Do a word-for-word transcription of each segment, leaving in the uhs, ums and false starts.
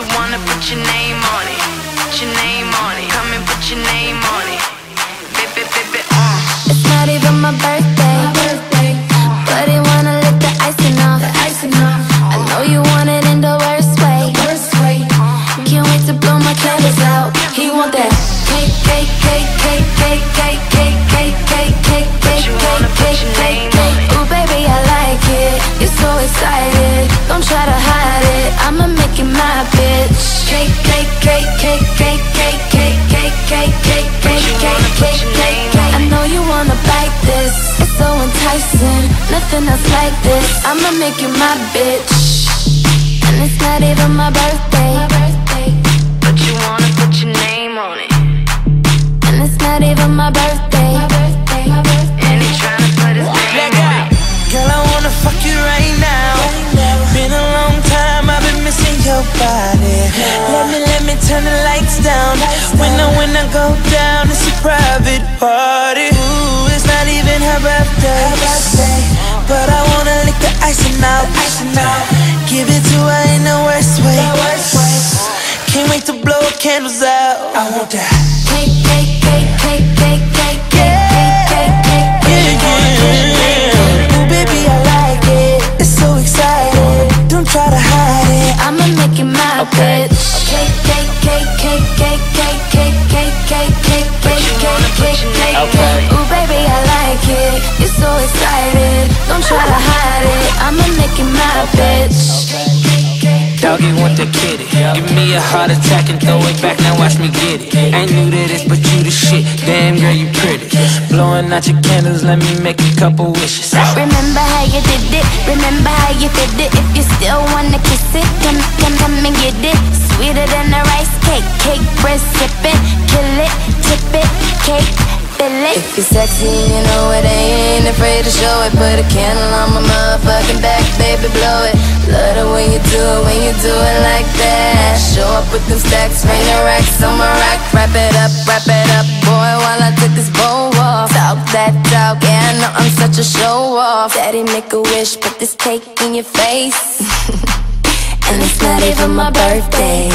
wanna put your name on it, put your name on it. Come and put your name on it. Baby, baby, uh. It's not even my birthday, my birthday. But he wanna lick the icing off, the icing off. I know you want it in the worst way, the worst way. Can't wait to blow my candles out. He want that cake, cake, cake, cake, cake, cake, cake, cake, cake, cake, cake, cake, cake, cake. Ooh, baby, I like it. You're so excited. Don't try to hide it. I'ma make you my bitch. Cake, cake, cake, cake, cake, cake, cake, cake, cake, cake, cake, cake, cake, cake. I know you wanna bite this. It's so enticing. Nothing else like this. I'ma make you my bitch. And it's not even my birthday. But you wanna put your name on it. And it's not even my birthday. And he tryna put his name on it. Girl, I wanna fuck you right now. Been a long time, I've been missing your body. Let me, let me turn the lights down. When I, when I go down, it's a private party. Ooh, it's not even her birthday. But I wanna lick the icing out. Give it to her in the worst way. Can't wait to blow candles out. I want that Cake, cake, cake, cake, cake, cake, cake, cake, cake, cake, cake. Ooh, baby, I like it. It's so exciting. Don't try to hide it. I'ma make you my bitch. Cake, cake, cake, cake, cake, cake, cake, cake, cake, cake, cake, cake, cake, cake. Ooh, baby, I like it. You're so excited. Don't try to hide it. I'ma make you my bitch. Doggy want the kitty. Give me a heart attack and throw it back, now watch me get it. Ain't new to this, but you the shit. Damn girl, you pretty. Blowing out your candles, let me make a couple wishes. Remember how you did it, remember how you did it. If you still wanna kiss it, come, come, come and get it. Sweeter than a rice cake, cake bread sipping. Kill it, tip it, cake, fill it. If you're sexy, you know it, ain't afraid to show it. Put a candle on my motherfucking back, baby, blow it. Love the way you do it, when you do it like that. Show up with them stacks, rain the racks on my rack. Wrap it up, wrap it up, boy, while I take this bow off. Talk that talk, yeah, I know I'm such a show off. Daddy, make a wish, put this cake in your face. And it's not even my birthday.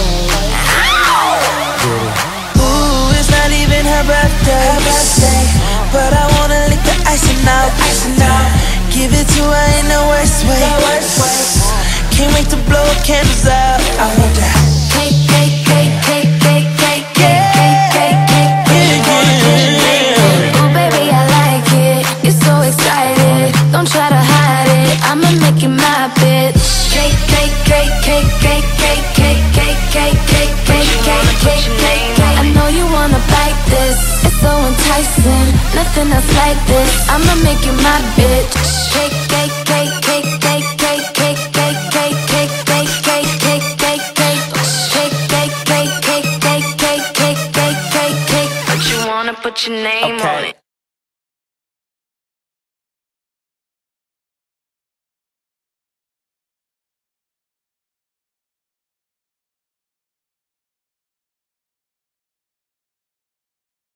Ooh, it's not even her birthday. But I wanna lick the icing out. Give it to her in the worst way. Can't wait to blow candles out. I want that Cake, cake, cake, cake, cake, cake, cake, cake, cake, cake, cake. Ooh, baby, I like it. You're so excited. Don't try to hide it. I'ma make you my bitch. Cake, cake, cake, cake, cake, cake, cake, cake, cake, cake, cake, cake, cake, cake. I know you wanna bite this. It's so enticing. Nothing else like this. I'ma make you my bitch. Cake, cake, cake, cake, cake, cake, cake, cake, cake, cake, cake, cake, cake, cake, cake. Cake, cake, cake, cake, cake, cake, cake, cake, cake, cake. But you wanna put your name on it.